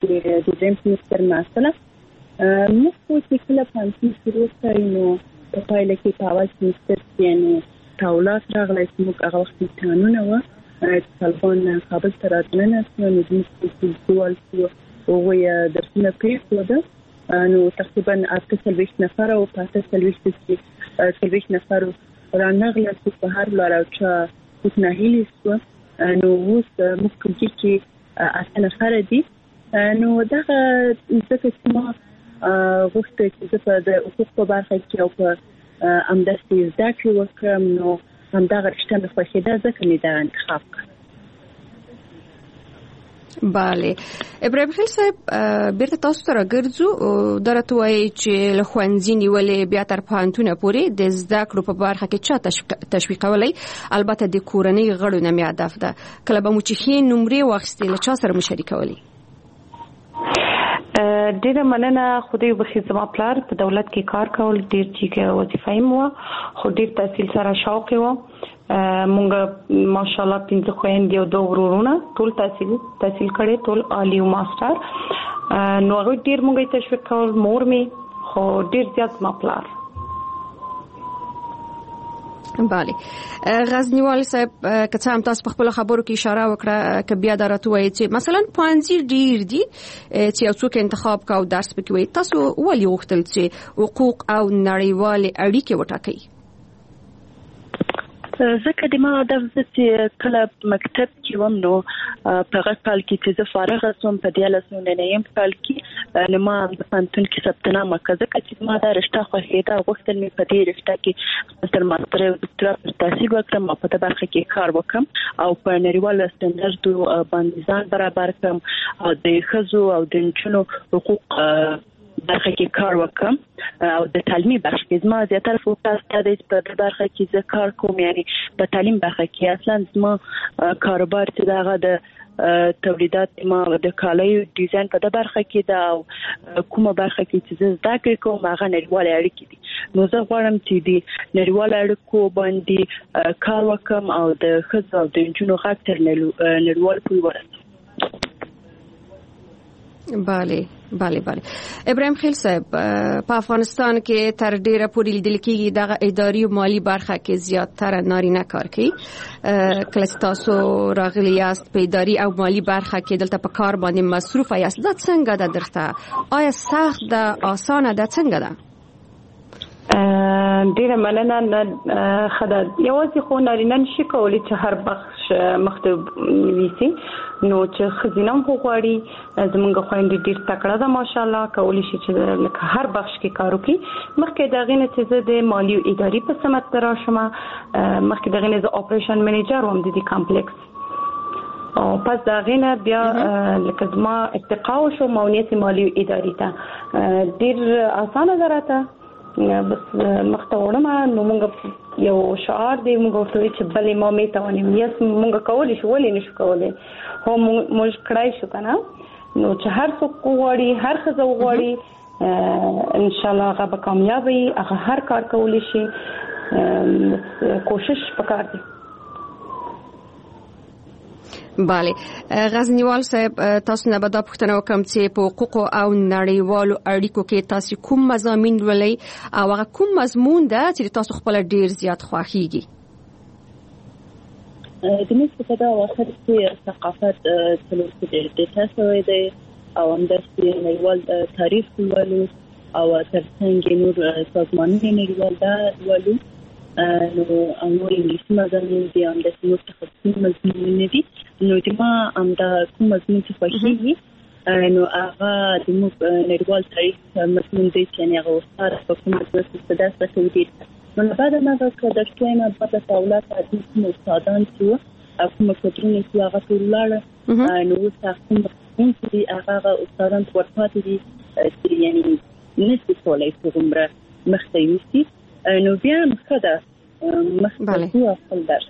د دریم سمستر محصله موږ چې کله پانسي شروع کړو نو په پایله کې په اول سمستر کې نو تاولات راغلی چې موږ هغه وخت امتحانونه وو طالبان کابل ته راتلنه نو موږ چې ډول هغه درسونه پېښ نو تقریبا 48 نفر او 48 نفر رانغله په هر لار او چې نهیلی شو نو اوس موږ کوم چې اصل نفر دي نو دغه ځکه چې ما غوښته چې په حقوق په برخه کې او په امدستي زده کړې وکړم نو همدغه رشته مې خوښېده ځکه مې دا انتخاب کړ. بله ابراهیم خیل صاحب بیرته تاسو ته راګرځو درته وایي چې له ښوونځي نیولې بیا تر پوهنتونه پورې د زده کړو په برخه کې چا تشویقولی البته د کورنۍ غړو نه مې هدف ده کله به مو چې ښې نمرې واخیستې له چا سره مو شریکولی؟ ډیره مننه خدای وبخښي زما پلار په دولت کې کار کول ډیر چې وظیفه یې مو خو ډیر تحصیل سره شوق و مونږ ماشاءالله 15 خويندې او 2 ورونه ټول تحصیل کړي ټول عالی او ماستر نو هغه ډیر مونږ تشویق کول مور می خو ډیر زیات ما پلار. بله غزنیوال صاحب که څه هم تاسو په خپل خبرو کې اشاره وکړه ک بیا درته وایي چې مثلا پوهنځي ډیر دي چې یو څوک انتخاب کاو درس پکې وي تاسو ولې غوښتل چې حقوق او نړیوال اړیکې وټاکئ؟ ځکه د ما هدف چې کله مکتب کې وم نو په هغه کال کې چې زه فارغ شوم په 2009 کال کې نو ما د پانتون کې ثبت نام وکړ ځکه چې ما دا رشته خوښېده غوښتل مې په دې رشته کې ماستر او دکتورا تحصیل وکړم او په دې برخه کې کار وکړم او په نړیوال سټنډرډ باندې ځان برابر کړم او د ښځو او د نجونو حقوق برخه کې کار وکم او د تعلیمي برخه کې زما زیاتره فوکس دی په برخه کې زه کار کوم یعنی په تعلیم برخه کې اصلا زما کاروبار چې دغه د تولیدات ما د کالیو ډیزاین په برخه کې دا کومه برخه کې چې زه زده کوم هغه نړیوال اړیکې دي نو زه غواړم چې د نړیوال اړیکو باندې کار وکم او د ښځو او د نجونو غږ تر نړیوال پورې ورسوم. بله ابراهیم خیل صاحب په افغانستان کې تر ډیره پورې لیدل کېږي دغه اداري او مالی برخه کې زیاتره نارینه کار کوي کله چې تاسو راغلی یاست په اداري او مالی برخه کې دلته په کار باندې مصروف یاست دا څنګه ده درته آیا سخت ده آسانه ده څنګه ده؟ ډیره مننه خدای یوازې خو نارینه نشي کولی چې هر بخش مخته ویسي نو چې خزینه هم غواړي زمونږ خويندې ډیر تکړه ده ماشاءالله کولی شي چې لکه هر بخش کې کار وکړي مخکې دغه نه چې د مالی او اداري په سمت راشم مخکې دغه نه ز اپریشن منیجر وم د دې کمپلیکس او پس دغه نه بیا لکه ما ارتقا شو مونیت مالی او اداري ته ډیر اسانه درته بس مختورم نو موږ یو شعار دی موږ ورته چې بلې ما می توانیم یس موږ کولای شو ولې نشو کولای هو موږ کړای شو کنه نو چې هر څوک غواړي هر څه غواړي ان شاء الله هغه به کامیاب وي هغه هر کار کولی شي کوشش وکړي. بله غزنیوال صاحب تاسو نه به دا پوښتنه وکم چې په حقوق او نړیوالو اړیکو کې تاسو کوم مضامین ولې او هغه کوم مضمون ده چې تاسو خپل ډیر زیات خوښیږي؟ د مې په دا وخت کې ثقافت څلور کې تاسو دی او همداسې نړیوال تاریخ ولولو او ترڅنګ نور سازمانونه نړیوال دا ولولو نو امور انګلیسي مضامین دي همداسې نور تخصصي مضامین دي نو د ما همدا کوم مضمون چې خوښیږي نو هغه د موږ نړیوال تاریخ مضمون دی چې هغه استاد په کوم ځای کې ستاسو کوي نو بعد ما دا کډشتای ما په تاولات د کوم استادان چې کوم کترونه چې هغه ټولاره نو تاسو کوم چې هغه استادان ورپاتې دي یعنی نسبت کولای شي عمره مختلفي نو بیا مخده مختلفي خپل درس.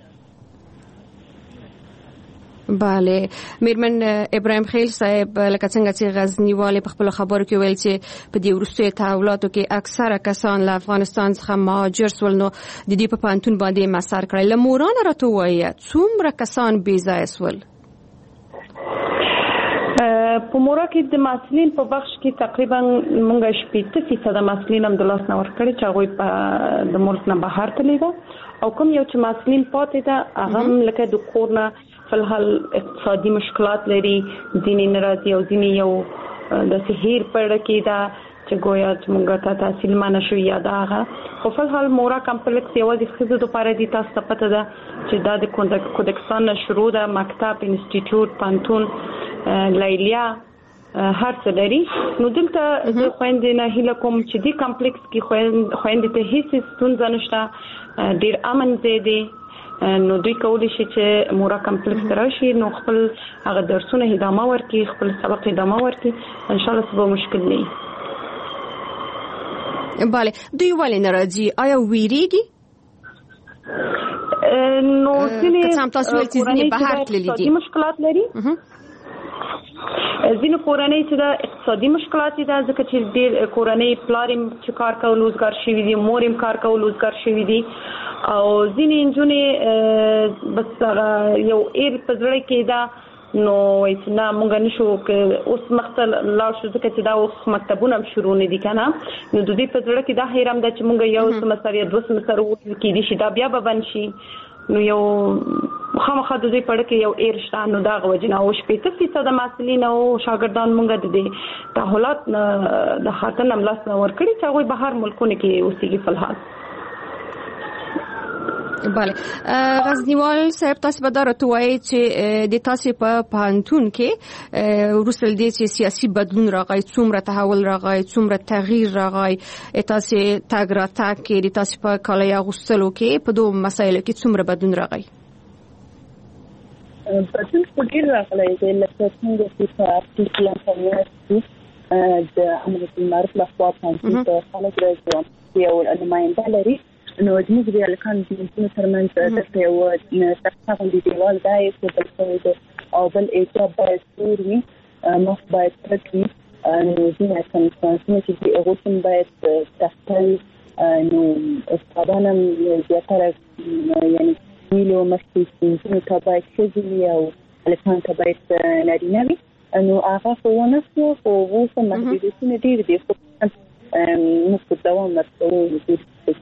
بله میرمن ابراهیم خیل صاحب لکه څنګه چې غزنیوال په خپل خبرو کې ویل چې په دې وروستیو تحولاتو کې اکثره کسان له افغانستان څخه مهاجر شول نو د دې په پانتون باندې مسار کړی له مورانه راته وایي څومره کسان بې ځایه شول؟ په مورا کې د محصلین په بخش کې تقریبا مونږ 80% محصلین هم د لاس نه ورکړي چې هغه په د ملک نه بهر تللی ده او کوم یو چې محصلین پاتې ده هغه لکه د کورنا فلحال اقتصادي مشکلات لري ځینې ناراضي او ځینې یو د سهیر پړ کې ده چې ګویا چې مونږ ته تحصیل مانه شو یا دا هغه خو فلحال مورا کمپلیکس یوازې خزو د لپاره دي تاسو ته پته ده چې دا د کودکستان شروع ده مکتب انسټیټیوټ پانتون لایلیا هر څه لري نو دلته د خويندې نه هیله کوم چې دی کمپلیکس کې خويندې ته هیڅ ستونزه نشته ډیر امن دی نو دوی کولی شي چې مورا کمپلیکس راشي نو خپل هغه درسونه ادامه ورکړي خپل سبق ادامه ورکړي ان شاء الله سبا مشکل نه بله دوی ولې ناراضي آیا ویریږي نو ځینې تاسو ولې ځینې بهر تللي دي مشکلات لري ځینې کورنۍ چې د اقتصادي مشکلات دي ځکه چې ډېر کورنۍ پلاریم چې کار کول روزګار شوی دي موریم کار کول روزګار شوی دي او ځینې انجونې بس یو ایر په ځړې کې دا نو ایتنا مونږ نشو کې اوس مختل لا شو ځکه چې دا اوس مکتبونه شروع نه دي کنه نو د دې په ځړې کې دا هیرم د چې مونږ یو سمستر یا دوه سمستر وکړو کې دي چې دا بیا به بنشي نو یو خامخا د دې پړ کې یو ایرشته نو دا غوجنه او 80% د محصلین او شاګردان مونږ د دې تحولات د خاطر نملاس ورکړي چې هغه بهر ملکونه کې اوسېږي فلحال بله غزنیوال صاحب تاسو به دا راته وایي چې د تاسو په پانتون کې وروسته دې چې سیاسي بدلون راغی څومره تحول راغی څومره تغییر راغی تاسو تاګ را تاګ کې د تاسو په کالای غوښتلو کې په دوه مسایلو کې څومره بدلون راغی بدلون په ډیر راغلی دی لکه څنګه چې په افغانستان کې د امر بالمعروف لخوا پانتون ته خلک راځي یو نماینده لري نو زموږ د الکان د ترمنځ د یو تاسو د دیوال دای په بل څه او بل اعتراف باید ورمي مخ باید ترکي نو ځینې څنګه چې هغه څنګه باید تحصیل نو استادانم زیاتره یعنی ویلو مخکې ته باید شذلی او الکان ته باید نارینه وي نو هغه خو نه خو وو سم محدودیتونه ډیر دي خو نو په دوام مرسته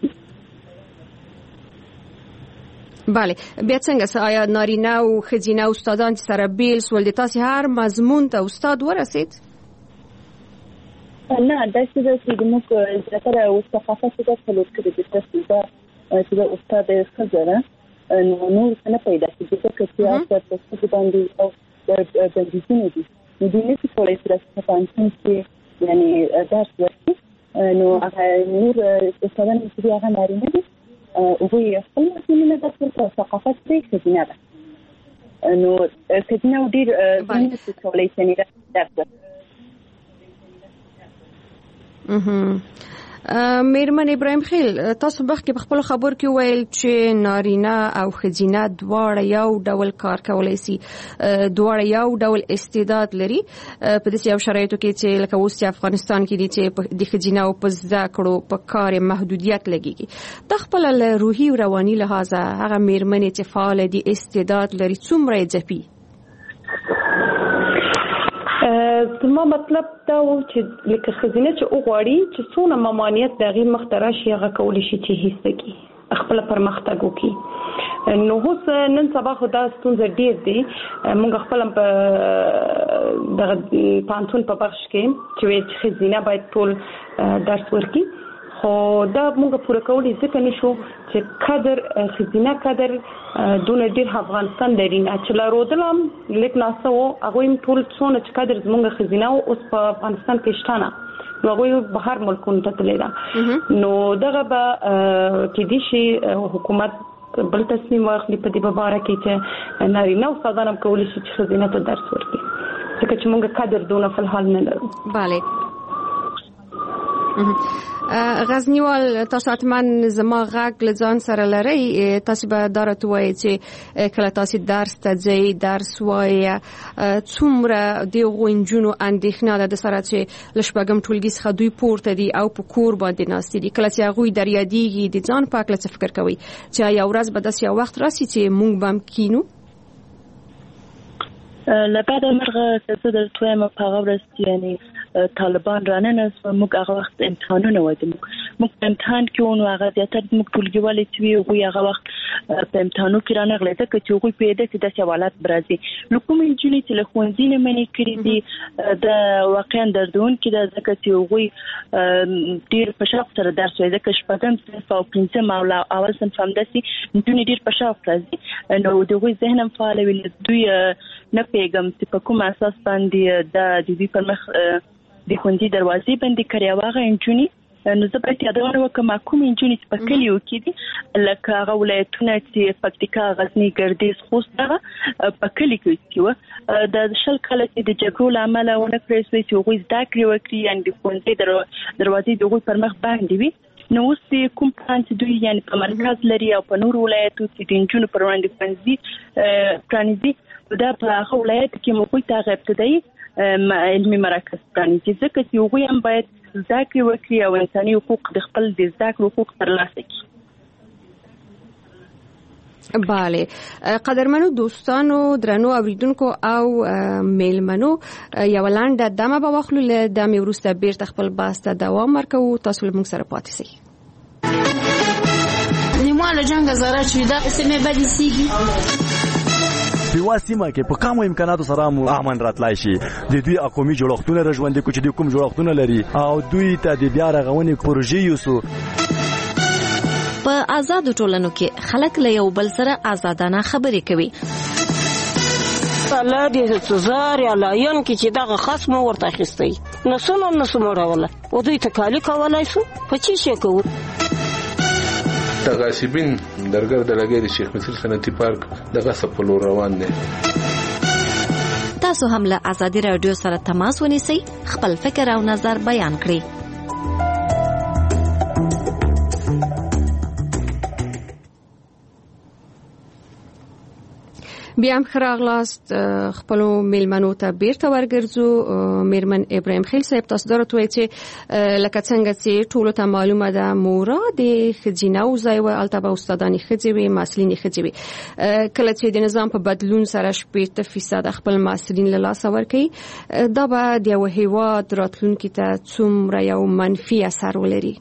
بله بیا څنګه آیا نارینه او ښځینه استادان چې سره بیل سول د تاسو هر مضمون ته استاد ورسید نه دا چې موږ زیاتره او ثقافت ته څلور کړی د تاسو دا چې استاد خزره نور څه نه پیدا کیږي چې تاسو په باندې او د بندیزونه دي نو د دې په اړه چې پانتون کې یعنی درس ورکړي نو هغه نور استادان چې هغه نارینه دي او هي خپل مسلمانه د ثقافت په خدمت ده نو خدمت ډیر څه کولای شي نه درس میرمن ابراهیم خیل تاسو بخ کې په خپل خبر کې ویل چې نارینه او ښځینه دواړه یو ډول کار کولای شي دواړه یو ډول استعداد لري په دې یو شرایطو کې چې لکه اوس افغانستان کې دي چې د ښځینه او په زده کړو په کار محدودیت لګيږي د خپل روحي او رواني لحاظ هغه میرمن چې فعال دي استعداد لري څومره ځپي زما مطلب دا و چې لکه خزینه چې وګوري چې څونه ممانعت دغه مخترع شي هغه کولی شي چې هیڅ کی خپل پرمختګ وکړي نو اوس نن سبا خدا ستونزه ډیر دي موږ خپل په دغه پانتون په بخش کې چې خزینه باید ټول درس ورکړي خو دا موږ پوره کولی ځکه نشو چې قدر خزینه قدر دونه ډیر افغانستان لري نه چې لارودلم لیک ناسو هغه هم ټول څونه چې قدر زموږ خزینه اوس په افغانستان کې شته نو هغه بهر ملکونو ته تللی دا نو دغه به کې دي شي حکومت بل تصمیم واخلي په دې باره کې چې نارینه او استادان کولی شي چې خزینه ته درس ورکړي ځکه چې موږ قدر دونه په حال نه لرو bale غزنیوال تاسو اتمن زما غږ لځان سره لري تاسو به درته وایي چې کله تاسو درس ته ځئ درس وایي څومره د غونجونو اندېښنه ده سره چې لشبګم ټولګي څخه دوی پورته دي او په کور باندې ناست دي کله چې هغه دریادیږي د ځان پاک لڅ فکر کوي چې یو ورځ به داسې یو وخت راسي چې مونږ بم کینو لبعد مرغه څه د تویم په غوړست یعنی طالبان رانه موږ هغه وخت امتحانونه ودیم موږ امتحان کې ونو هغه زیاتره موږ ټولګیوالې چې وي هغه وخت په امتحانو کې رانه غلطه چې هغه په دې چې د سوالات برازي لکه مې جونې چې له خوندې نه منې کړې دي د واقعا دردون کې د ځکه چې هغه ډیر په شاق سره درس وایي ځکه شپږم صنف او پنځم او اول صنف هم داسي نجونې ډیر په شاق راځي نو دوی ذهنم فعال وي دوی نه پیغام چې په کوم اساس باندې د دې پر مخ د خوندې دروازې باندې کړیا واغه انجونی نو زه په یادونه وکم کوم انجونی په کلیو کې دي لکه هغه ولایتونه چې پکتیکا غزنی ګردیز خوست دغه په کلی کې و د شل کال چې د جګړو لامل ونه پرېږدي چې هغوی زده کړې وکړي یعنې د خوندې دروازې د هغوی پر مخ باندې وي نو اوس کوم پلان چې دوی یعنې په مرکز لري او په نورو ولایتو چې د نجونو پر وړاندې پرانیزي دا په هغه ولایت کې موږ ته ابتدایي علمي مراکز پرانیزي ځکه چې هغوی هم باید زده کړې وکړي او انساني حقوق د خپل د زده کړې حقوق ترلاسه کړي. بله قدرمنو دوستانو درنو اوریدونکو او میلمنو یو لنډه دمه به واخلو له دمې وروسته بیرته خپل بحث ته دوام ورکوو تاسو له موږ سره پاتې شئ. نیمواله جنګ زاره چې دا سمې بدې سیږي په واسمه کې په کومو امکاناتو سره مو امن راتلای شي د دوی اقومي جوړښتونه رژوندې کو چې د کوم جوړښتونه لري او دوی ته د بیا رغونې پروژې یوسو په آزاد ټولنو کې خلک له یو بل سره آزادانه خبرې کوي الله دې سزار یا لاین کې چې دغه خصم ورته اخیستی نسو مړوله او دوی تکالی کولای شو په چی شي کوو تغاسبین درګر د لګید شیخ مصر صنعتي پارک دغه سپلو روان دي. تاسو هم له آزادي رادیو سره تماس ونیسئ خپل فکر او نظر بیان کړئ. بیا هم خراغلاست خپلو میلمنو ته بیرته ورګرځو. میرمن ابراهیم خیل صاحب تاسو درته وایي چې لکه څنګه چې ټولو ته معلومه ده مورا د ښځینه ځای و هلته به استادانې ښځې وي محصلینې ښځې وي کله چې د نظام په بدلون سره 80% خپل محصلین له لاسه ورکوي دا به د یو هیواد راتلونکي ته څومره یو منفي اثر ولري؟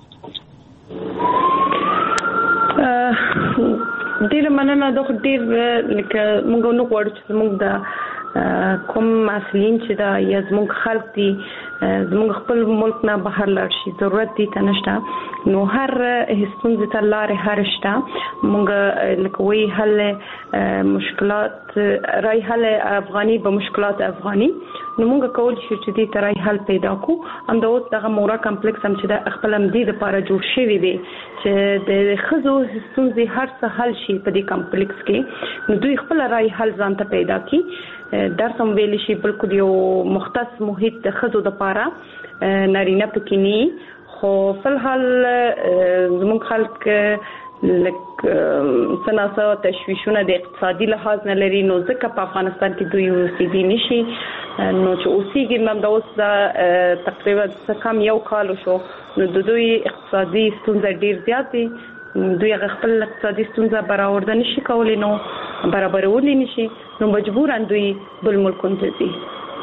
ډیر مننه د ډیر لکه موږ نو غواړو چې موږ د کوم مسلین چې دا یا زموږ خلک دي زموږ خپل ملک نه بهر لاړ شي ضرورت دي تنشته نو هر هستون ته لارې هرشته موږ لکه وی حل مشکلات رای حل افغاني به مشکلات افغاني نو موږ کول شي چې دې ترای حل پیدا کو هم د اوس دغه مورا کمپلیکس هم چې د خپل مدي لپاره جوړ شوی دی چې د خزو ستونزې هر څه حل شي په دې کمپلیکس کې نو دوی خپل رای حل ځان ته پیدا کی درس هم ویل شي بلکې یو مختص محیط د خزو د لپاره نارینه پکینی خو فلحال زموږ خلک لک سناسه تشویشونه د اقتصادي لحاظ نه لري نو ځکه په افغانستان کې دوی اوسېدي نشي نو چې اوسېږي نن د اوس تقریبا څه کم یو کال شو نو د دوی اقتصادي ستونزې ډیر زیات دي دوی خپل اقتصادي ستونزې برابر نشي کولای نو برابرولې نشي نو مجبوران دوی بل ملکونو ته ځي.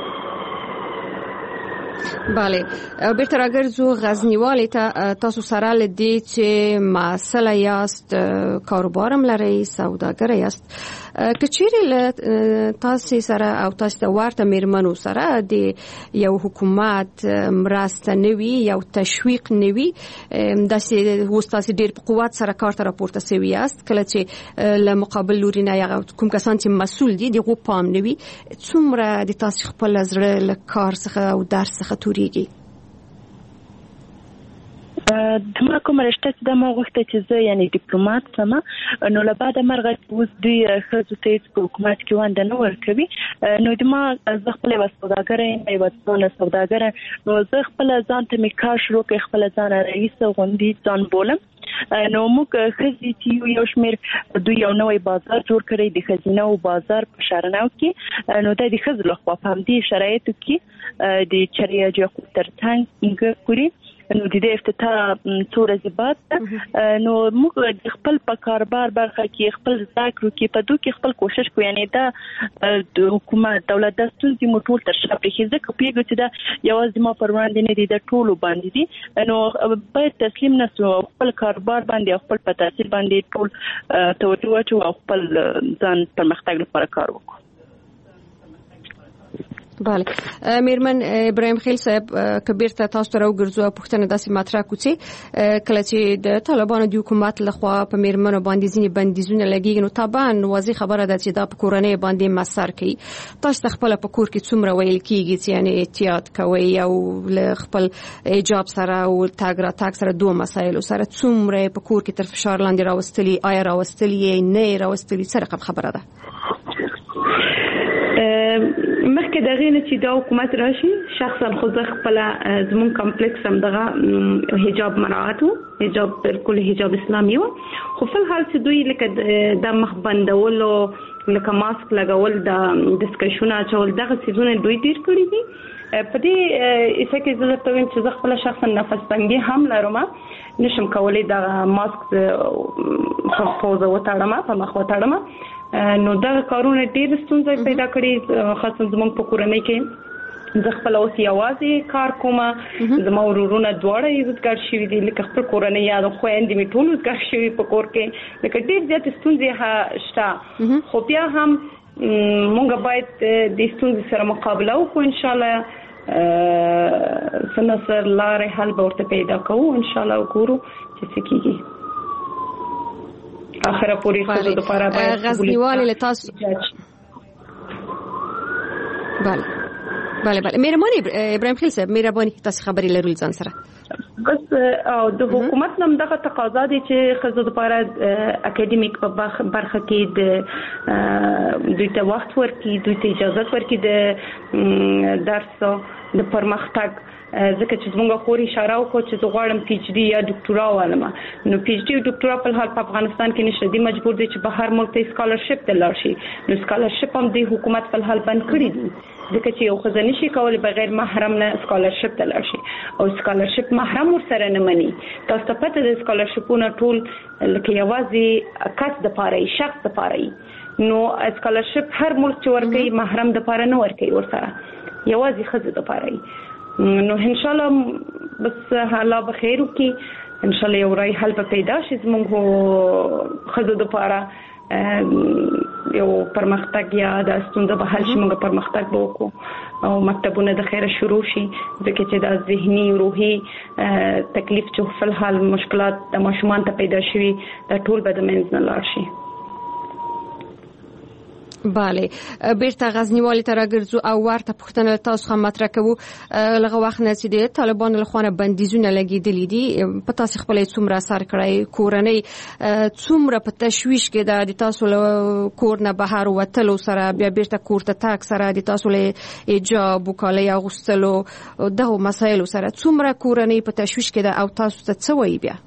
بله بیرته راګرځو غزنیوالې ته تاسو سره لدی چې مسله یاست کاروبارم لري سوداګر یاست کچېرې تاسو سره او تاسو د ورته میرمنو سره د یو حکومت مرسته نوي یو تشویق نوي داسې وستاسو ډیر په قوت سره کار ته راپورته سوي است کله چې له مقابل لوري نه یو کوم کسان چې مسؤل دي دغه پام نوي څومره د تاسو خپل زړه له کار څخه او درس څخه توريږي دما کوم رشته چې د ما غوښته چې زه یعنی ډیپلوماټ سم نو له بعد مرغه اوس دوی خزو ته په حکومت کې وانده نه ورکوي نو دما زه خپل سوداګر یم یو سوداګر نو زه خپل ځان ته میکا شروع کړ خپل ځان رئیس غوندي ځان بولم نو موږ خزي چې یو شمیر دوی یو نوې بازار جوړ کړی د خزینه او بازار په شارناو کې نو د خزو له خوا په همدې شرایطو کې د چریاجو ترڅنګ پوری نو د دې افتتاح څو ورځې بعد نو موږ د خپل په کاروبار برخه کې خپل ذکر کې په دوه کې خپل کوشش کوو یعنی دا د حکومت دولت د ستونزې موټول تر شا پرې ځکه پیګو چې دا یوازې ما پر وړاندې نه دي د ټولو باندې دي نو باید تسلیم نشو خپل کاروبار باندې خپل په تاثیر باندې ټول توجه واچو او خپل ځان پرمختګ لپاره کار وکړو. بله میرمن ابراهیم خیل صاحب کبیر ته تاسو ته راوګرځو پوښتنه داسې مطرح کوي کله چې د طالبانو د حکومت لخوا په میرمنو باندې ځینې بندیزونه لګیږي نو طبعا واضح خبره ده چې دا په کورنۍ باندې مسر کوي. تاسو خپل په کور کې څومره ویل کیږي چې یعنی احتیاط کوي او له خپل ایجاب سره او تاګ را تاګ سره دوه مسایل سره څومره په کور کې تر فشار لاندې راوستلی آیا راوستلی نه راوستلی سره خبره ده؟ مخکې دغه نه چې دا حکومت راشي شخصا خو زه خپل زمون کمپلیکس هم دغه حجاب مراعات حجاب بالکل حجاب اسلامي خو په حال چې دوی لکه د مخ بندول او لکه ماسک لګول د ډسکشن اچول دغه سيزونه دوی ډیر کړی دي په دې اسه کې زه ته ویم چې زه خپل شخصا نفس تنګي هم لرم نشم کولای د ماسک په پوزه وتاړم په مخ وتاړم نو دا کارونه ډېر ستونزې پیدا کړې خاصه زموږ په کورنۍ کې زه خپل اوس یوازې کار کوم زما ورورونه دواړه یې وزګار شوي دي لکه خپل کورنۍ یا د خویندې مې ټول وزګار شوي په کور کې لکه ډېر زیات ستونزې شته خو بیا هم مونږ باید د ستونزې سره مقابله وکړو ان شاء الله سنصر لارې حل به ورته پیدا کوو ان شاء الله وګورو چې څه کیږي اخره پوری خود د پاره باید غزنیوال له تاسو بله مهرباني ابراهیم خیل صاحب مهرباني تاسو خبرې لرول ځان سره بس او د حکومت نم دغه تقاضا دي چې خزو د پاره اکیډمیک په برخه کې د دوی ته وخت ورکړي دوی ته اجازه ورکړي د درس د پرمختګ ځکه چې موږ خوري اشاره وکړو چې زه غواړم پی ایچ ډي یا ډاکټورا والم نو پی ایچ ډي او ډاکټورا په حال په افغانستان کې نشته دي مجبور دي چې بهر ملک ته سکالرشپ ته لاړ شي نو سکالرشپ هم د حکومت په حال بند کړی دي ځکه چې یو خزانه شي کولای بغیر محرم نه سکالرشپ ته لاړ شي او سکالرشپ محرم ورسره نه مني تاسو ته پته د سکالرشپونو ټول لکه یوازې کس د پاره شخص د پاره نو سکالرشپ هر ملک چې ورکوي محرم د پاره نه ورکوي ورسره یوازې خزه د پاره نو ان شاء الله بس حالا بخیر وکي ان شاء الله یو راي حل به پیدا شي زموږ خزو د پاره یو پرمختګ یا د ستونزې به حل شي موږ پرمختګ وکړو او مکتبونه د خیره شروع شي ځکه چې د ذهني روحي تکلیف چې په حال مشکلات د ماشومان ته پیدا شوي د ټول به د منځ نه لاړ شي. بله بیرته غزنیوالي ته راګرځو او ورته پوښتنه تاسو هم مطرح کوو لږ وخت نه چې د طالبانو لخوا بندیزونه لګیدلي دي په تاسو خپل څومره اثر کړی کورنۍ څومره په تشویش کې د تاسو له کور نه بهر وتلو سره بیا بیرته کور ته تاک سره د تاسو له ایجاب وکالي اغوستلو دغه مسایل سره څومره کورنۍ په تشویش کې ده او تاسو ته څه وایي بیا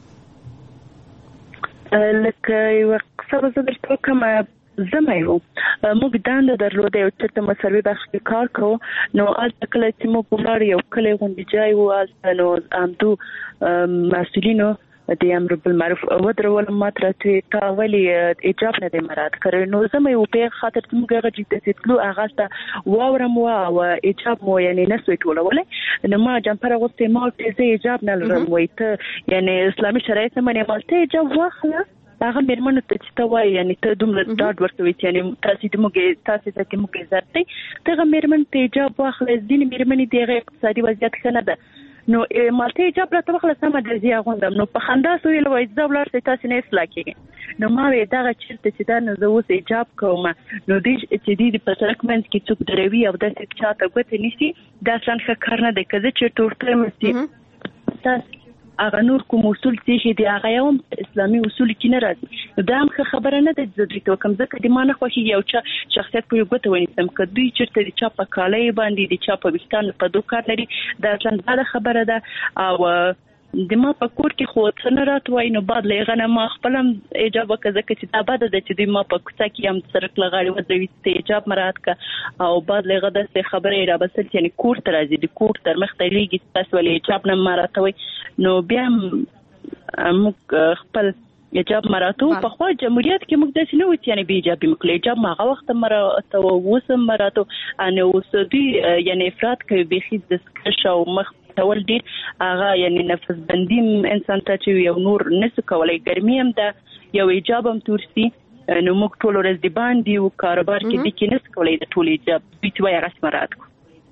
لکه یو څه زه درته کوم زمایو موږ دانده درلوده او چې تم سروي بخښ کار کو نو البته کله چې مو بولار یو کله غونډه جای و نو امدو مسؤلینو د امر بالمعروف او درول ماتره ته ولی ایجاب نه مراد کړي نو زمایو په خاطر موږ غږی ته تلو هغه ته واورم او ایجاب مو یعنی نسوي ټولول نو ما جمپر غوسته ما ته ایجاب نه لرم وای ته یعنی اسلامي شریعت نه منې مالته ایجاب واخله هغه میرمنو ته چې ته وایي یعنی ته دومره ډاډ ورکوي چې یعنی تاسو ته موږ عزت دی ته میرمن ته ایجاب واخلې ځینې میرمنې دغه اقتصادي وضعیت ښه نه ده نو مالته ایجاب راته واخله سمه درځي غوندم نو په خندا سویل وای ځو لار تاسو نه اصلاح کیږي نو ما وی دغه چیرته چې دا نه زه اوس ایجاب کوم نو دې چې دې په سرک منځ کې څوک دروي او د څه چاته ګوت نشي دا څنګه کار نه دی کله چې ټورټه مستي تاسو هغه نور کوم اصول چې دی هغه یو اسلامي اصول کې نه راځي دا هم خبره نه ده چې د کوم ځکه د مانه خوشي یو شخصیت په یو ګوت ونیسم کدی چې د چا په کالای باندې د چا په وستان په دوه کار لري دا څنګه خبره ده او د ما په کور کې خو څنګه راتوي نو بعد لغه ما خپلم ایجاب وکړه چې دا بده د چې د ما په کوڅه کې هم سرک لغړی ودوي ته ایجاب مراد کا او بعد لغه د خبرې را بسل یعنی کور تر ازي د کور تر مخ ته لیږي تاسو ولې ایجاب نه مراتوي نو بیا موږ خپل ایجاب مراتو په خو جمهوریت کې موږ داسې نه وتی یعنی به ایجاب موږ ایجاب ماغه وخت مراتو وسم مراتو ان وسدي یعنی افراد کوي به خیز د سکش او مخ تول ډیر هغه یعنی نفس بندیم انسان ته چې یو نور نس کولای ګرمي هم ده یو ایجاب هم تورسي نو موږ ټول ورځ دی باندې او کاروبار کې د کې نس کولای د ټول ایجاب بیت وای رسمرات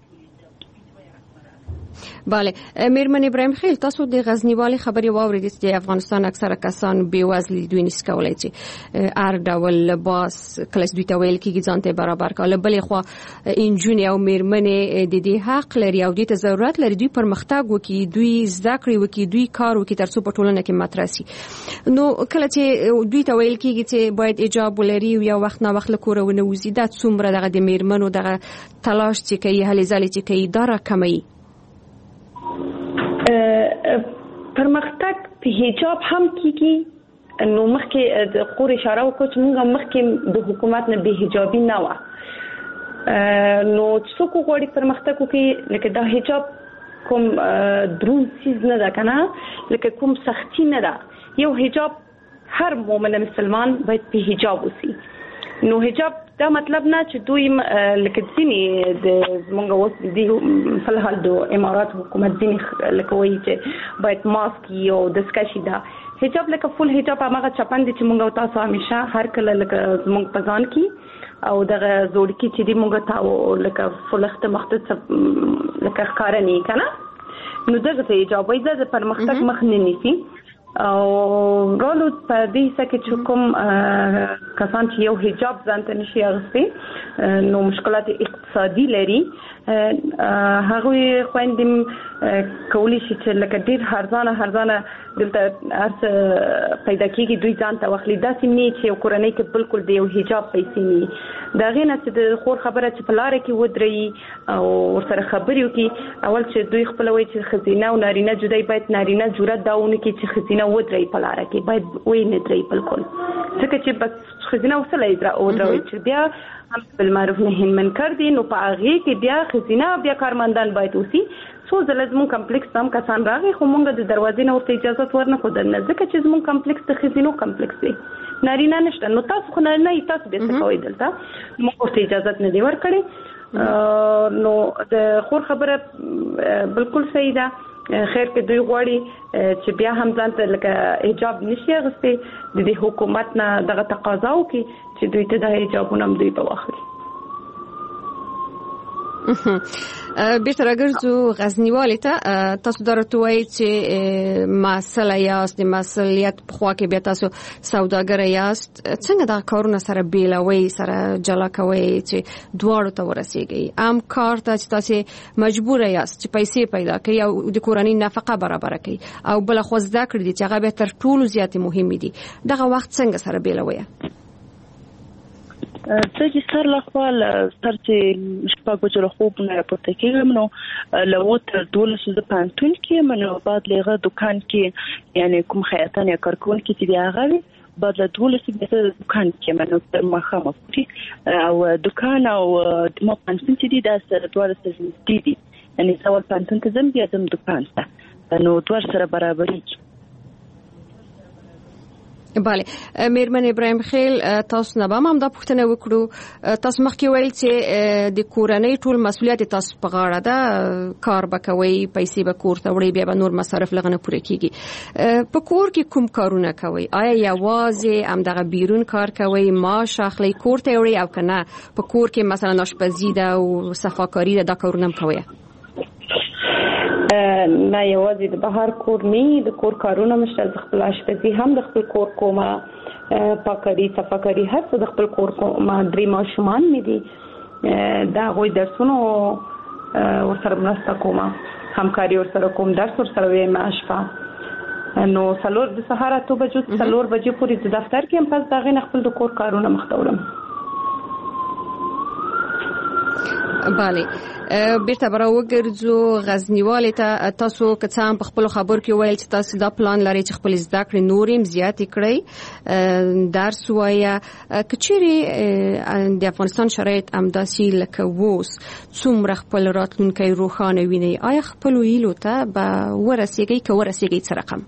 بله میرمن ابراهیم خیل تاسو د غزنیوالي خبري واوریدئ چې افغانستان اکثره کسان بیوزل دوی نس کولای چې هر ډول لباس کله دوی ته ویل کېږي ځان ته برابر کول بلې خو انجونی او میرمن د دې حق لري او د ضرورت لري دوی پرمختګ وکړي دوی زده کړې وکړي دوی کار وکړي ترڅو په ټولنه کې مطرح شي نو کله چې دوی ته ویل کېږي چې باید ایجاب ولري او یو وخت نه وخت له کوره ونه وزي دا څومره دغه د میرمنو دغه تلاش چې کوي هلې ځلې چې کوي دا راکموي پرمختګ په حجاب هم کیږي نو مخکې د خور اشاره وکړه چې موږ مخکې د حکومت نه به حجابي نه و نو څوک غواړي پرمختګ وکړي لکه دا حجاب کوم درون چیز نه ده کنه لکه کوم سختی نه ده یو حجاب هر مؤمن مسلمان باید په حجاب وسی نو حجاب دا مطلب نه چې دوی لکه ځینې د زمونږ اوس دي په الحال د امارات حکومت ځینې لکه وایي چې باید ماسک یو د سکشي دا حجاب لکه فول حجاب هغه چپن دي چې مونږ تاسو همیشه هر کله لکه زمونږ پزان کې او دغه زوړ کې چې دی مونږ تاو لکه فلخت مختص لکه ښکارنی کنه نو دغه حجاب وایي د پرمختګ مخ نه نیسي او رولو په دې سکه چې کوم کسان چې یو حجاب ځانته نشي اغوستي نو مشکلات اقتصادي لري هغه خويندم کولی شي چې لکه ډیر هرځانه دلته ارس پیدا کیږي دوی ځانته وخلی داسې نه چې کورنۍ کې بالکل د یو حجاب پیسې نه دا غینه چې د خور خبره چې په لار کې ودرې او ورسره خبرې وکي اول چې دوی خپل وایي چې خزینه او نارینه جدای باید نارینه جرأت داونه کې چې خزینه ودرې په لار کې باید وې نه درې بالکل ځکه چې بس خزینه وسله ودرې چې بیا هم بالمعروف نهي منکر دي نو په هغه کې بیا خزینه بیا کارمندان باید وسی سو زلزمون کمپلیکس هم کسان راغی خو مونږ د دروازې نه ورته اجازه ورنه خو درنه ځکه چې زمون کمپلیکس د خزینو کمپلیکس دی نارینه نشته نو تاسو خو نه تاسو به څه کوئ دلته مونږ ورته اجازه نه دی ورکړي نو د خور خبره بالکل صحیح ده خیر کې دوی غواړي چې بیا هم ځان ته لکه حجاب نشي اغوستي د دې حکومت نه دغه تقاضا وکړي چې دوی ته د حجابونو هم دوی په واخلي بیرته راګرځو غزنیوالي ته تاسو درته وایي چې مسله یاست د مسؤلیت په خوا کې بیا تاسو سوداګر یاست څنګه دا کارونه سره بیلوي سره جلا کوي چې دواړو ته ورسیږي ام کار ته چې تاسو مجبور یاست چې پیسې پیدا کړئ او د کورنۍ نفقه برابر کړئ او بل خو زده کړئ چې هغه به تر ټولو زیات مهم دي دغه وخت څنګه سره بیلوي چې سر له خپل سر چې شپږ بجو خوب نه راپورته کېږم نو له تر 12 پانتون کې منو بعد لغه دکان کې یعنی کوم خیاطان یا کارکون کې چې دی هغه بعد له 12 بجو دکان کې منو تر مخامه پورې او دکان او ما پانتون چې دی دا سره دوه سره دي یعنی څول پانتون ته زم بیا زم دکان ته نو دوه سره برابرې بله میرمن ابراهیم خیل تاسو نه به هم دا پوښتنه وکړو تاسو مخکې ویل چې د کورنۍ ټول مسؤلیت تاسو په غاړه ده کار وکوي پیسې به کور ته وړي بیا به نور مصارف لغنه پوره کیږي په کور کې کوم کارونه کوي آیا یوازې هم دغه بیرون کار کوي معاش اخلي کور ته وړي او کنه په کور کې مثلا آشپزی ده او صفاکاری ده دا کارونه هم کوي نه یوازې د بهر کور نه د کور کارونه مشته د خپل آشپزي هم د خپل کور کومه پاکري صفاکري هر څه د خپل کور کومه درې ماشومان مې دي دا غوي درسونو ورسره مرسته کومه همکاري ورسره کوم درس ورسره وایم اشفا نو څلور د سهار 8 بجو څلور بجې پورې د دفتر کې هم پس دا غي خپل د کور کارونه مختورم bale بیرته براوګرځو غزنیوالې ته تاسو که څه هم په خپل خبر کې ویل چې تاسو دا پلان لري چې خپل زده کړې نورم زیات کړئ درس وایا کچېری د افغانستان شرایط امداسي لکه ووس څومره خپل راتلونکي روښانه ویني آیا خپل ویلو ته به ورسېږي که ورسېږي څه رقم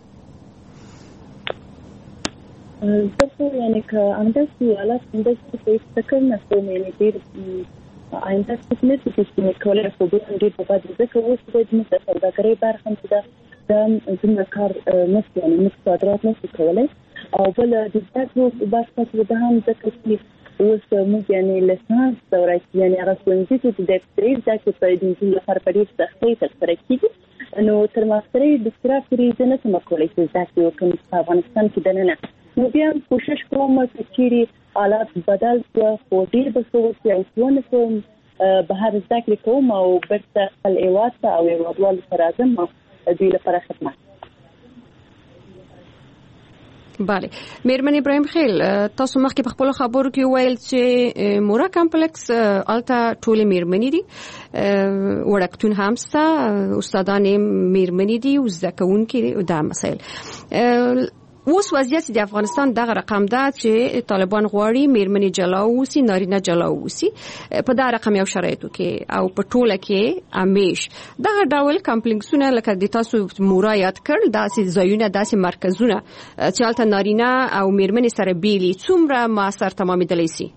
زه یعنی که امداسي حالات امداسي په فکر نه کوم یعنی ډېر آینده څه چې کولای شو د دې په اړه ځکه اوس د دې سوداګرۍ برخه هم د زموږ کار نشي یعنی موږ صادرات نشو کولای او بل د تاسو برخه د هم ځکه چې اوس موږ یعنی لسانس دورای یعنی هغه څنګه چې د دکتوري ځکه په دې لپاره په دې سختۍ تر کېږي نو تر ماسترۍ دکتورا پرې نه سم کولای چې ځکه کوم په افغانستان کې دننه نو بیا کوشش کوم چې حالات بدل شو ډیر به څه ونه کوم بهر ذکر کوم او برته خپل ایواته او ایوادوال سره اعظم دوی لپاره خدمت bale میرمن ابراهیم خیل تاسو مخکې په خپل خبرو کې ویل چې مورا کمپلیکس التا ټول میرمنې دي وړکتون همستا استادان میرمنې دي او زکونکي دا مسائل اوس وضعیت د افغانستان دغه رقم ده چې طالبان غواړي میرمنې جلا اوسي نارینه جلا اوسي په دا رقم یو شرایطو کې او په ټوله کې امیش دغه ډول کمپلیکسونه لکه د تاسو مورا یاد کړل داسې ځایونه داسې مرکزونه چې الته نارینه او میرمنې سره بیلي څومره موثر تمامېدلی سي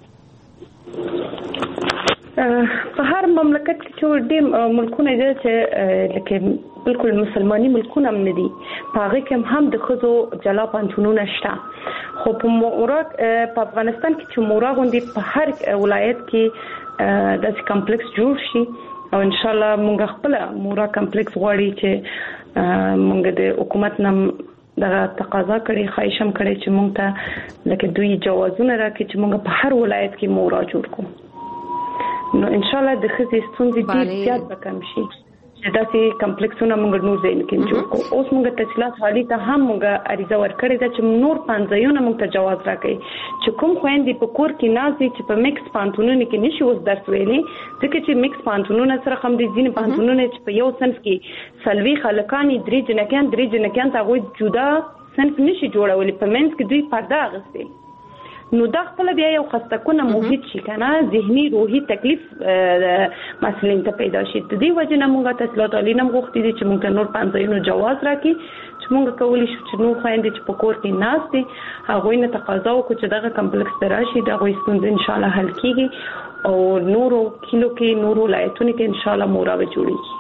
په هر مملکت کې چې ډېر ملکونه دي چې لکه بالکل مسلماني ملکونه هم نه دي په هغه کې هم د خزو جلا پانتونونه شته خو په مورا په افغانستان کې چې مورا غوندي په هر ولایت کې د کمپلیکس جوړ شي او ان شاء الله موږ خپل مورا کمپلیکس غواړي چې موږ د حکومت نم دغه تقاضا کړي خواهشم کړي چې موږ ته لکه دوی جوازونه راکړي چې موږ په هر ولایت کې مورا جوړ کړو نو ان شاء الله د خزې ستونزې ډېر زیات به کم شي چې داسې کمپلیکسونه موږ نور ځای نه کې جوړ کړو اوس موږ تحصیلات حالي ته هم موږ عریضه ورکړې ده چې نور پنځایونه موږ ته جواز راکړي چې کوم خويندې په کور کې نازي چې په میکس پانتونونو کې نشي اوس درس ویلي ځکه چې میکس پانتونونه سره هم د ځینې پانتونونه چې په یو صنف کې سلوي خلکان درې جنکیان ته غوي جدا صنف نشي جوړولي په منځ کې دوی پرده اغستي نو دا خپل بیا یو خستکونه محیط شي کنه ذهني روحي تکلیف مسلین ته پیدا شي د دې وجه نه موږ تحصیلات عالی نه غوښتي چې موږ نور پنځایونو جواز راکړي چې موږ کولی شو چې نور خويندې چې په کور کې ناشته هغه نه تقاضا وکړي چې دغه کمپلیکس تراشي دغه ستونزې ان شاء الله حل کیږي او نورو کیلو کې نورو ولایتونو کې ان شاء الله مورا به جوړیږي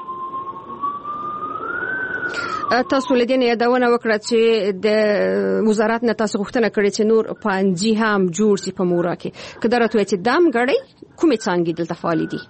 تاسو لیدنه یادونه وکړه چې د وزارت نه تاسو غوښتنه کړې چې نور پنځه هم جوړ شي په مورا کې کله راته چې دام غړي کومې څنګه دلته فعال دي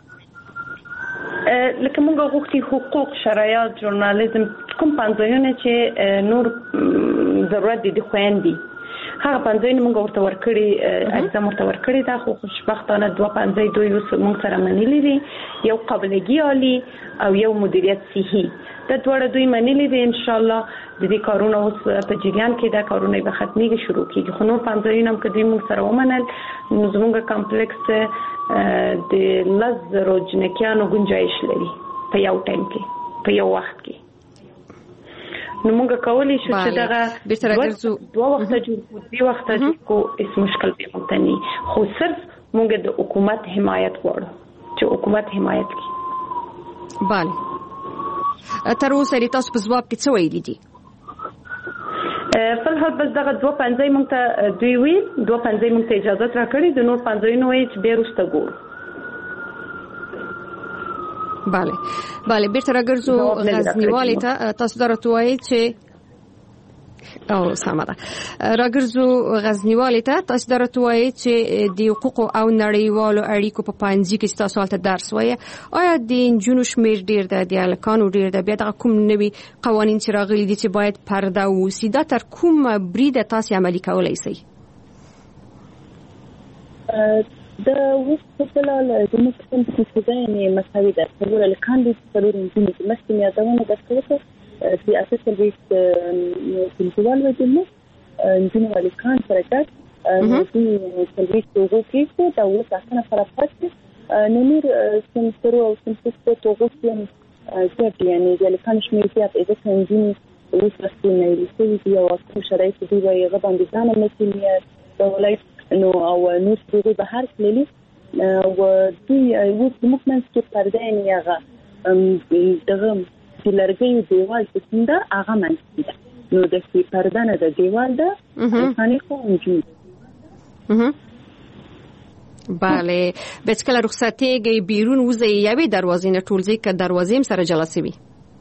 لکه موږ غوښتي حقوق شرایط ژورنالیزم کوم پنځونه چې نور ضرورت دي خويندې هغه پنځونه موږ ورته ورکړي اجازه ورته ورکړي دا خو خوشبختانه دوه پنځه دوی موږ سره منلي دي یو قابلیت عالی او یو مدیریت صحي د دوړ دوی منلي دي ان شاء الله د دې کارونه اوس په جریان کې دا کارونه به ختميږي شروع کیږي خو نور پنځه هم کدي موږ سره ومنل نو زموږ کمپلیکس د لزرو جنکیانو گنجائش لري په یو ټایم کې په یو وخت کې نو موږ کولی شو چې دغه دوه وخت جوړ دی وخت کو هیڅ مشکل به متني خو صرف موږ د حکومت حمایت غواړو چې حکومت حمایت کوي bale تر اوسه لري تاسو په ځواب کې څه ویلي دي په هر بس دغه دوه پنځه مونږ ته دوی وی دوه پنځه مونږ ته اجازه راکړي د نور پنځه نو چې به رسته ګور bale بیرته راګرځو غزنیوالې ته تاسو درته وایي چې او سمه راګرځو غزنیوالې ته تاسو درته وایي چې د حقوق او نړیوالو اړیکو په پانځي کې تاسو حالت درس وایي آیا د جنونو شمیر ډیر ده د الکانو ډیر ده بیا د کوم نوي قوانين چې راغلي دي چې باید پرده وسی دا تر کوم برید تاسو عملي کولای شئ د وسپلال د مکتب کې څنګه مساوي ده څلور الکان دي څلور انجنیر مخکې یادونه درکړه في أساس البيت في الجوال وجنة نجينا والكان فرقات في البيت وجو كيسو توصل عشان فرقات نمیر سنترو او سنتستو توغوسیم زیاد یعنی ځکه شمیر زیات اذا کنجین وسرسونه لسوي دی او شرایط دی وایي غبن دي ځان مسئولیت ولای نو او نور دی به هر کلی و دی یو مومنت کې پرده نه یغه دغه لرګي دیوال څنګه هغه منځي نو د سی پرده نه د دیوال ده ثاني خونجي بله بچکل رخصتیږي بیرون وزي یوي دروازې نه ټولځي ک دروازې سره جلسه وي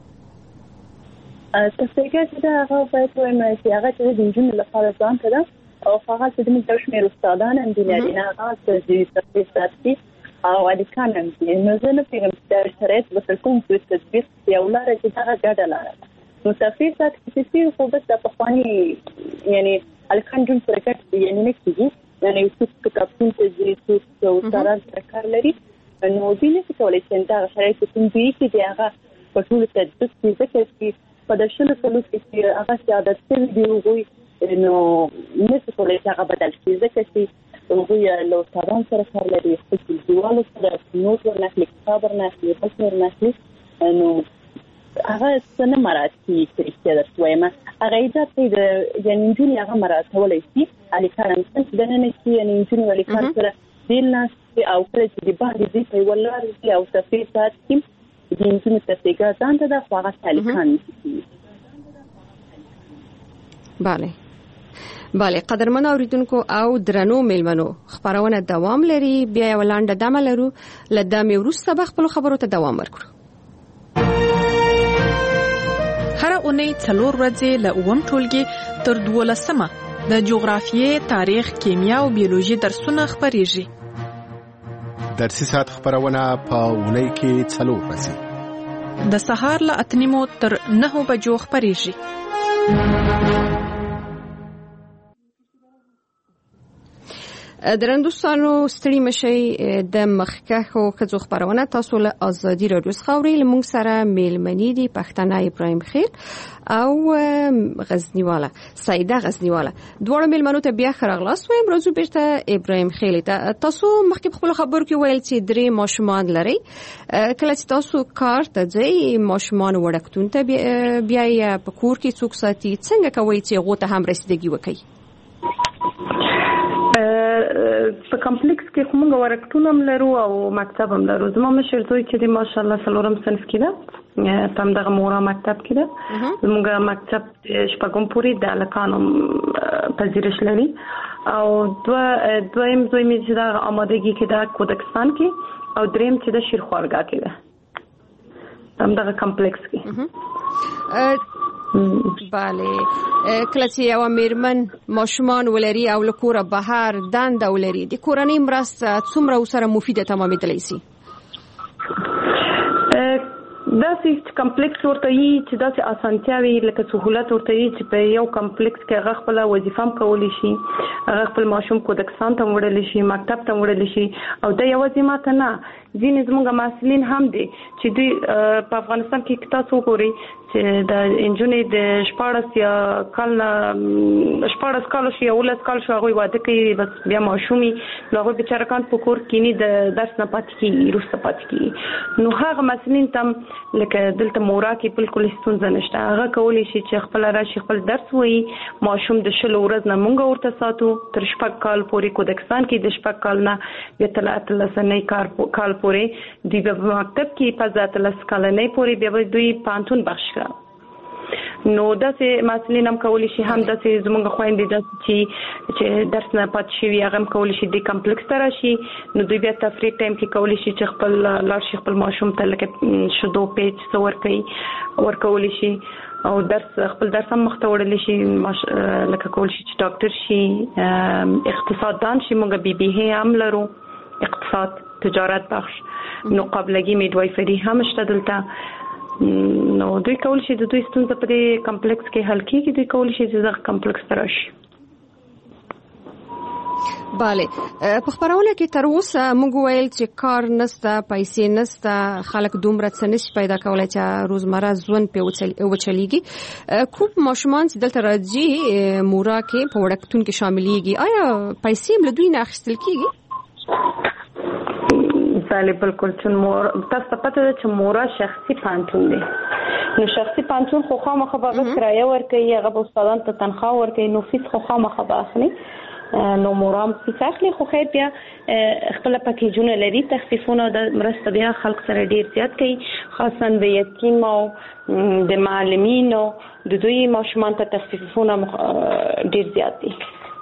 تاسو چې دا هغه باید وایم چې هغه چې د جون لپاره ځان ته او هغه چې د مشمیر استادان هم دي نه هغه چې تاسو او الیکان هم دي نو زه نه پیغام چې شرایط به کوم څه تدبیر یو لاره چې هغه ګډه لاره نو تفصیلات چې خو بس په خواني یعنی الیکان جون سره کټ یعنی نه کیږي یعنی څه کتابونه چې څه سره کار لري نو دې نه کولای چې دا شرایط کوم دي چې هغه په ټول تدبیر کې په دشنه کلو کې هغه ساده څه دی وګوي نو نسې کولای چې هغه بدل شي ځکه چې وګوي له تاران سره کار لري خپل دیوالو سره نو ورنکلي خبر نه لري بس ورنکلي نو هغه څنګه مراتي چې درسوي ما هغه ایجاد د یعنی جون هغه مراتولای شي علي کارم څنګه دنه کې یعنی جون ولې کار سره دلنا او کله چې د باندې دي په ولر او تفصیلات کې د انجن تفصیلات ځان ته د فقط تعلیقان بله قدرمن اوریدونکو او درنو میلمنو خبرونه دوام لري بیا ولاند دمه لرو لدامه ورسته بخپل خبرو ته دوام ورکړو هر اونۍ 4 ورځې له اوم ټولګي تر 12مه د جغرافیې تاریخ کیمیا او بیولوژي درسونه خبريږي درسي ساعت خبرونه په اونۍ کې 4 ورځې د سهار له 8:30 تر 9 بجو خبريږي درندوستانو ستړي مشي د مخکخو خزو خبرونه تاسو له ازادي رادیو خوري لمون سره میلمنی دي پښتنه ابراهيم خیل او غزنیواله سیده غزنیواله دوه میلمنو ته بیا خرغلاس وایم روزو بیرته ابراهيم خیل ته تاسو مخکې خپل خبر کې ویل چې درې ماشومان لري کله چې تاسو کار ته ځئ ماشومان وړکتون ته بیا په کور کې څوک ساتي څنګه کوي چې غوته هم رسیدګي وکړي په کمپلیکس کې کومه ورکتون هم لرو او مکتب هم لرو زما مشر زوی چې د ماشاءالله سلورم صنف کې ده تم دغه مورا مکتب کې ده زموږ مکتب شپږم پوری د الکانو پذیرش لري او دویم زوی مې چې د آمادګي کې ده کودکستان کې او دریم چې د شیرخوارګا کې ده تم دغه کمپلیکس کې بله کله چې یو میرمن ماشومان ولري او لکوره بهر دند ولري د کورنۍ مرسته څومره وسره مفیده تمامېدلی شي دا چې کمپلیکس ورته یي چې دا چې اسانتیاوي لکه سہولت ورته یي چې په یو کمپلیکس کې هغه خپل وظیفه هم کولی شي هغه خپل ماشوم کودکستان ته وړل شي مکتب ته وړل شي او دا یو ځماته نه ځینې زموږ مسؤلین هم دي چې دوی په افغانستان کې تاسو ګوري چې د انجونې د شپارس یا شپارس کال شي او ولس کال شو هغه واده کوي بس بیا ماشومي هغه بیچاره کان په کور کې نه د درس نه پاتې کی روسته پاتې کی نو هغه مسؤلین تم لکه دلته مورا کې بالکل ستونزه نشته هغه کولی شي چې خپل راشي خپل درس وایي ماشوم د شل ورځ نه مونږ ورته ساتو تر شپږ کال پورې کودکستان کې د شپږ کال نه بیا تل سنې کال پورې دی په مکتب کې په ذات لس کال نه پورې بیا دوی پانتون بخش نو داسې مسؤلین هم کولی شي هم داسې زموږ خويندې چې درس نه پات شي هغه هم کولی شي د کمپلیکس ته راشي نو دوی بیا تفریح ټایم کې کولی شي چې خپل لار شي خپل ماشوم ته لکه شدو پیج څور کوي ورکولی شي او خپل درس هم مخته وړل شي لکه کولی شي چې ډاکټر شي اقتصاد دان شي موږ بي بي هم لرو اقتصاد تجارت بخش نو قابلګي میډوایفري هم شته دلته نو دوی کول شي د دوی ستونزه په دې کمپلیکس کې حل کیږي دوی کول شي چې د کمپلیکس ترشي bale په خبرونه کې تر اوسه موږ ویل چې کار نسته پیسې نسته خلک دومره څه نشي پیدا کولای چې روزمره ژوند په وچلیږي کوم ماشومان چې دلته راځي مورا کې په وړکتون کې شاملېږي آیا پیسې هم له دوی نه اخیستل کیږي بله بالکل چون تاسو ته پته ده چې مورا شخصي پانتون دی نو شخصي پانتون خو خامخا به کرایه ورکوي هغه به استادانو ته تنخواه ورکوي نو فیس خو خامخا به اخلي نو مورام فیس اخلي خو خیر بیا خپل پکیجونه لري تخفیفونه د مرسته بیا خلک سره ډیر زیات کوي خاصا د یتیم او د معلمینو د دوی ماشومان ته تخفیفونه ډیر زیات دي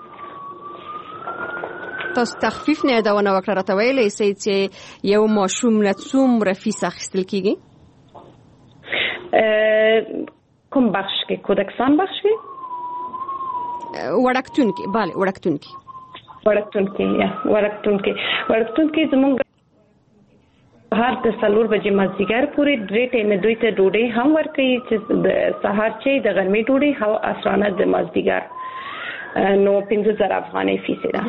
تاسو تخفیف نه یادونه وکړه راته ویلې چې یو ماشوم له څومره فیس اخیستل کیږي کوم بخش کې کودکستان بخش کې وړکتون کې bale وړکتون کې زموږ هر د سلور بجې مازدیګر پورې درې ټیمه دوی ته ډوډۍ هم ورکوي چې د سهار چې د غرمې ډوډۍ او اسرانه د مازدیګر نو 15000 افغانۍ فیس ده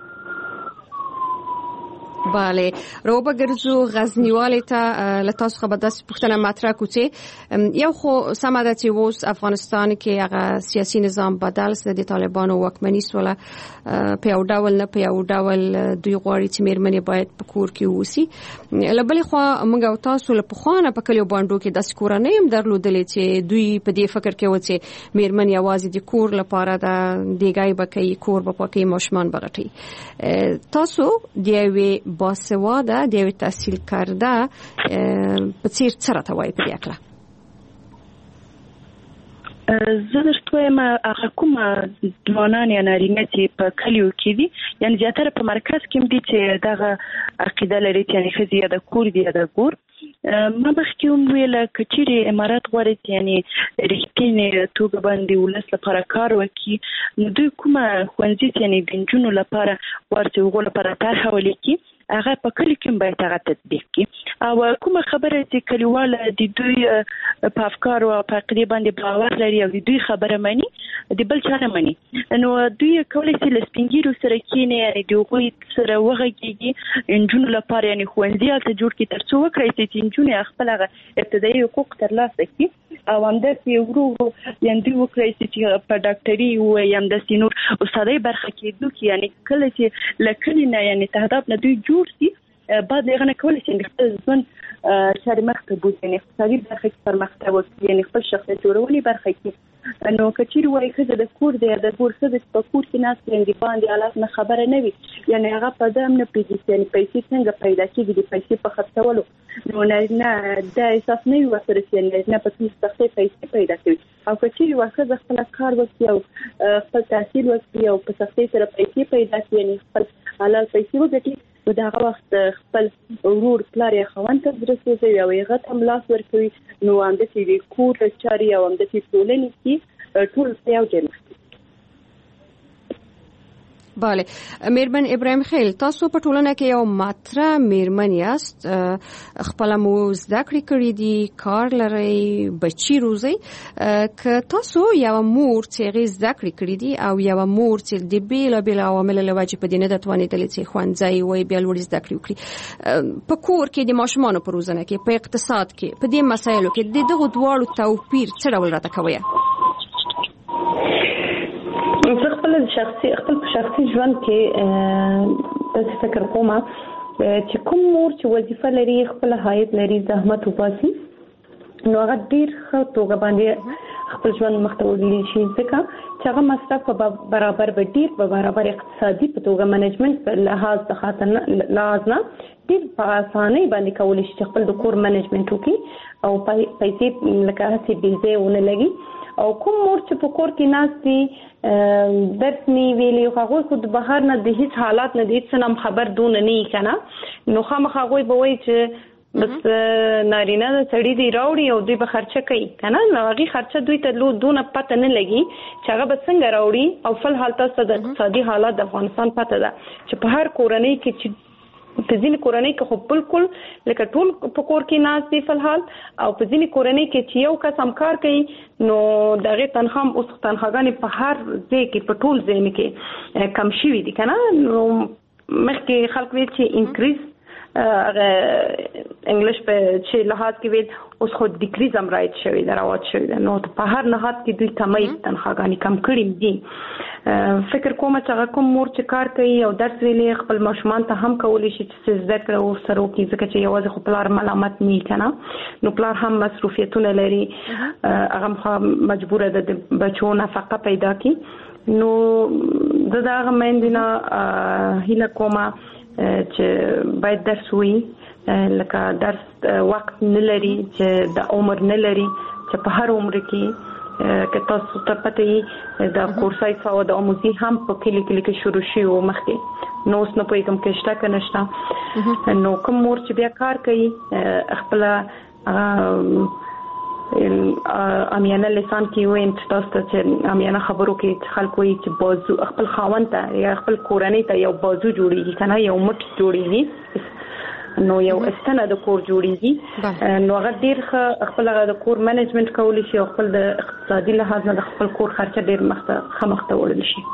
bale روبه ګرځو غزنیوالې ته لتاس خبر داس پښتنه مطرح کوڅه یو خو سماده چې اوس افغانستان کې هغه سیاسي نظام بدل سره د طالبانو واکمنۍ سره په یو ډول نه په یو ډول دوی غواړي چې میرمنې باید په کور کې ووسی لبلې خو موږ او تاسو له پخوانه په کلیو باندې کې د کورنۍ هم درلودلې چې دوی په دې فکر کې و چې میرمنې یوازې د کور لپاره د دیګای بکې کور په پاکي ماشومان بغټي تاسو دی باسواده د تحصیل کرده په څیر څه راته وایي په دې اړه زه درته وایم هغه کومه ځوانان یا نارینه چې په کلیو کې دي یعنې زیاتره په مرکز کې دي چې دغه عقیده لري چې یعنې ښځې یا د کور دي یا د ګور ما مخکې هم ویله که چیرې امارات غواړي چې یعنې رښتینې توګه باندې ولس لپاره کار وکړي نو دوی کومه ښوونځي چې یعنې د نجونو لپاره غواړي چې هغو لپاره طرحه ولیکي هغه په کلی کې باید هغه تطبیق کړي او کومه خبره چې کلیواله د دوی په افکار او په عقیده باندې باور لري او د دوی خبره مانی د بل چا نه مانی نو دوی کولی شي لسپینګیرو سره کېني یعنې د هغوی سره وغږیږي نجونو لپاره یعنې ښوونځي هلته جوړ کړي تر څو وکړی شي چې نجونې خپل هغه ابتدایي حقوق ترلاسه کړي او همداسې ورو ورو یعنې دوی وکړی شي چې په ډاکټري ووایي همداسې نور استادۍ برخه کېدو کې یعنې کله چې له کلي نه یعنې تهداب نه دوی جوړ شي بعد هغه نه کولی شي خپل ژوند چارې مخته بوځي یعنې اقتصادي برخه کې پرمختګ وکړي یعنې خپل شخصیت جوړونې برخه کې نو که چیرې وایي ښځه د کور دی یا د ګور ښځه چې په کور کې ناست وي د باندې حالات نه خبره نه وي یعنې هغه په ده هم نه پوهېږي چې یعنې پیسې څنګه پیدا کېږي د پیسې په خرڅولو نو نارینه دا احساس نه وي ورسره چې نارینه په څومره سختۍ پیسې پیدا کوي او که چیرې یوه ښځه خپله کار وکړي او خپل تحصیل وکړي او په سختۍ سره پیسې پیدا کړي یعنې خپل حلال پیسې وګټي نو د هغه وخت خپل ورور پلار یا خاوند ته زړه سوځوي او هغه ته هم لاس ورکوي نو همداسې د کور چارې او همداسې ټولنې کې ټول یو ځای مخکې bale میرمن ابراهیم خیل تاسو په ټولنه کې یو ماته میرمن یاست خپل مو زده کړې دي کار لري بچی روزي که تاسو یو مور چې زده کړې دي او یو مور چې د بیل عوامل له وجې په دینه د توانیدل چې خوانځي وي بیا لوړ زده کړې په کور کې د ماشومان په روزنه کې په اقتصاد کې په دې مسایلو کې دغه دواړو توپیر څه ډول راته کوي خپل شخصي ژوند کې تاسو فکر کوم چې کوم مور چې وظیفه لري خپل حایت لري زحمت وباسي نو هغه ډیر ښه توګه باندې خپل ژوند مخته وړي شي ځکه چې هغه مصرف په برابر اقتصادي په توګه منیجمنت په لحاظ د خاطر لازم ډیر په اسانۍ باندې کولی شي خپل د کور منیجمنت وکړي او پیسې لکه هڅې بيځه ونه لګي او کوم مور چې په کور کې ناستي درس نی ویلي هغه خود بهر نه د هیڅ حالات نه د هیڅ نام خبر دون نه کنه نو خامخ هغه به وایي چې بس نارینه د سړی دی راوړي او دوی به خرچه کوي کنه نو هغه خرچه دوی ته لو دونه پته نه لګي چې هغه به څنګه راوړي او فل حالت ته د اقتصادي حالات د افغانستان پته ده چې په هر کورنۍ کې چې په ځینې کورنۍ کې خو بالکل لکه ټول په کور کې ناست دي فلحال او په ځینې کورنۍ کې چې یو کس هم کار کوي نو دغه تنخواه اوس تنخواهګانې په هر ځای کې په ټول ځای کې کم شوي دي کنه نو مخکې خلک ویل چې انکریز هغه انګلیش په چې لحاظ کې وي اوس خو ډیکریز هم رایټ شوی دا راوت شوی نو په هر نهاد کې دوی کمای تنخواګانی کم کړي دي فکر کوم چې هغه کوم مور چې کار کوي او درس ویلي خپل ماشومان ته هم کولی شي چې زده کړه او سره کې ځکه چې یوازې خو پلار ملامت نه کنه نو پلار هم مسؤلیتونه لري هغه مجبور ده د بچو نفقه پیدا کړي نو دغه مندینه هله کومه چې باید درس وي لکه درس وخت نه لري چې د عمر نه لري چې په هر عمر کې که تاسو ته پته یې د کورسای او د اموزي هم په کې شروع شي او مخکې نو اوس نه پوهیږم کې شته که نشته نو کوم مور چې بیا کار کوي خپل امیانه لسان کې وین تاسو ته امیانه خبرو کې خلکو یې چې بازو خپل خاوند ته یا خپل کورنۍ ته یو بازو جوړیږي کنه یو مټ جوړیږي نو یو استنه د کور جوړیږي نو هغه ډیر خپل د کور منیجمنت کولی شي او خپل د اقتصادي لحاظ نه د خپل کور خرچه ډیر مخته وړل شي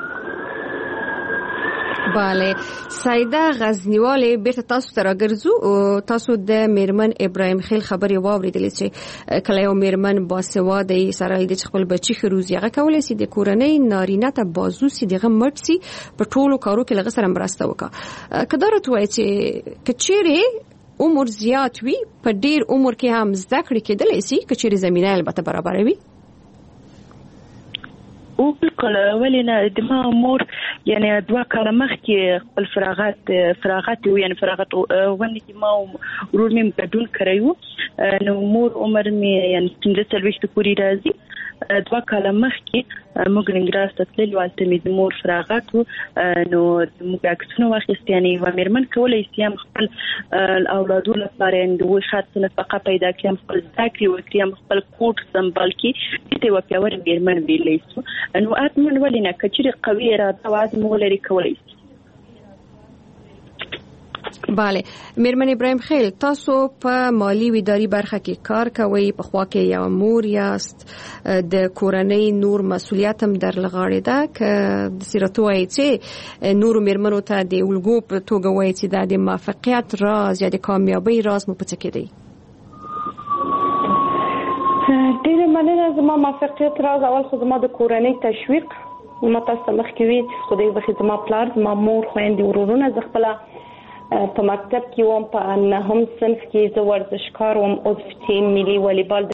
بله سیده غزنیواله بیرته تاسو ته راګرځو تاسو د میرمن ابراهیم خیل خبرې واوریدلې چې کله یو میرمن باسواده سره د خپل بچی خروزي هغه کولای شي د کورنۍ نارینه ته بازو سي دغه مرټ سي په ټولو کارو کې لږ سره مرسته وکړه کدارت وای چې کچيري عمر زیات وي په ډیر عمر کې هم زده کړې کېدلې شي کچيري زمينه البته برابر وي او بالکل ولینه د ما مور یعنی 2 کاله مخکې خپل فراغت یعنی فراغت ونی کې ما ورور مې بدون کړیو نو مور عمر مې یعنی 15 پورې راځي 2 کاله مخکې موږ ننګرهار ته تللو البته مې د مور فراغت نو موږ عکسونه واخیست یعنی و مېرمن کولای شي خپل اولادو لپاره د خاصه نفقه پیدا کړي خپل ذکر وکړي خپل کوټ سمبال کړي چې و پیاور مېرمن ویلې نو اتمن ولینه کچري قوي اراده واز مولري کولای شي بله میرمن ابراهیم خیل تاسو په مالی و اداري برخه کې کار کوئ په خوا کې یو مور یاست د کورنۍ نور مسؤلیت هم در لغاړې ده که د سیرتو وایي چې نور میرمنو ته د الګو په توګه وایي چې د موفقیت راز یا د کامیابی راز مو په څه کې دی ډېر مننه زما موفقیت راز اول خو زما د کورنۍ تشویق ما تاسو مخکې وی چې خدای بخښي زما پلار زما مور خويندې ورورونه ز خپل په مکتب کې وم په نهم صنف کې زه ورزشکار وم او ټیم ملي والیبال